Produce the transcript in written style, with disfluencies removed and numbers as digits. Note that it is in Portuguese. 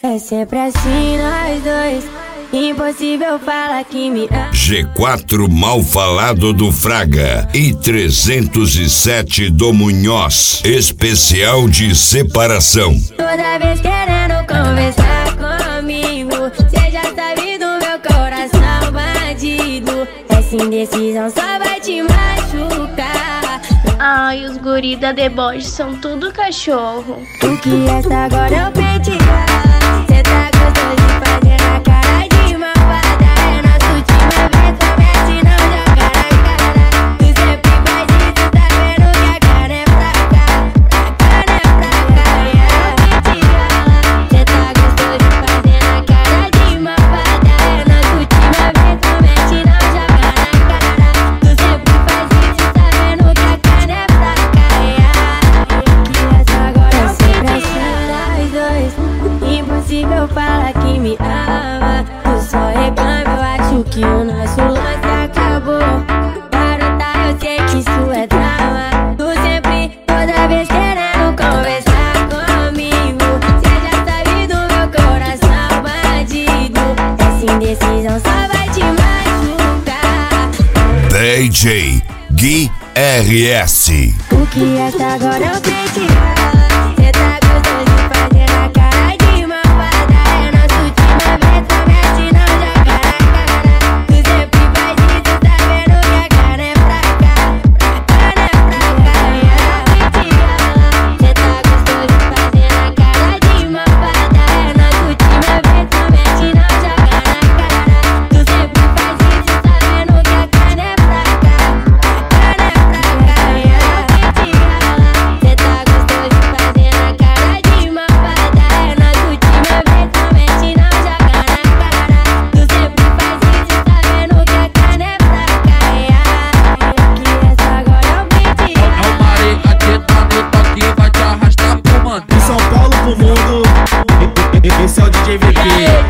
É sempre assim nós dois, impossível falar que me ama. G4 mal falado do Fraga e 307 do Munhoz, especial de separação. Toda vez querendo conversar comigo, cê já sabe do meu coração bandido. Essa indecisão só vai te machucar. Ai, os guri da deboche são tudo cachorro. O que resta agora é o pentear. Cê tá gostoso de fazer na cara de malvada. É nossa última vez, promete não jogar na cara. Tu sempre faz isso, tá vendo que a cara é fraca. A cara é fraca, é o pentear. Cê tá gostoso de fazer na cara de malvada. É nossa última vez, promete não jogar na cara. Tu sempre faz isso, tá vendo que a cara é fraca. O que resta agora é o pentear. Nós dois, impossível falar que me ama. Tu só reclama, eu acho que o nosso lance acabou. Garota, eu sei que isso é drama. Tu sempre, toda vez querendo conversar comigo. Cê já sabe do meu coração bandido. Essa indecisão só vai te machucar. DJ Gui RS. O que resta agora é o pentear. Cê tá gostoso de fazer na cara de malvada. É nossa última vez, promete não jogar na cara. Tu sempre faz isso, tá vendo que a cara é fraca. A cara é fraca, é o pentear. Cê tá gostoso de fazer na cara de malvada. É nossa última vez, promete não jogar na cara. Tu sempre faz isso, tá vendo que a cara é fraca. A cara é fraca, é o pentear. Cê tá gostoso de fazer na cara de malvada. É nossa última vez, promete não jogar na cara. Tu sempre faz isso, tá vendo que a cara é fraca. O que resta agora é o pentear. É o Maria que tá no toque, vai te arrastar pro mandato. De São Paulo pro mundo, esse é o DJ VP.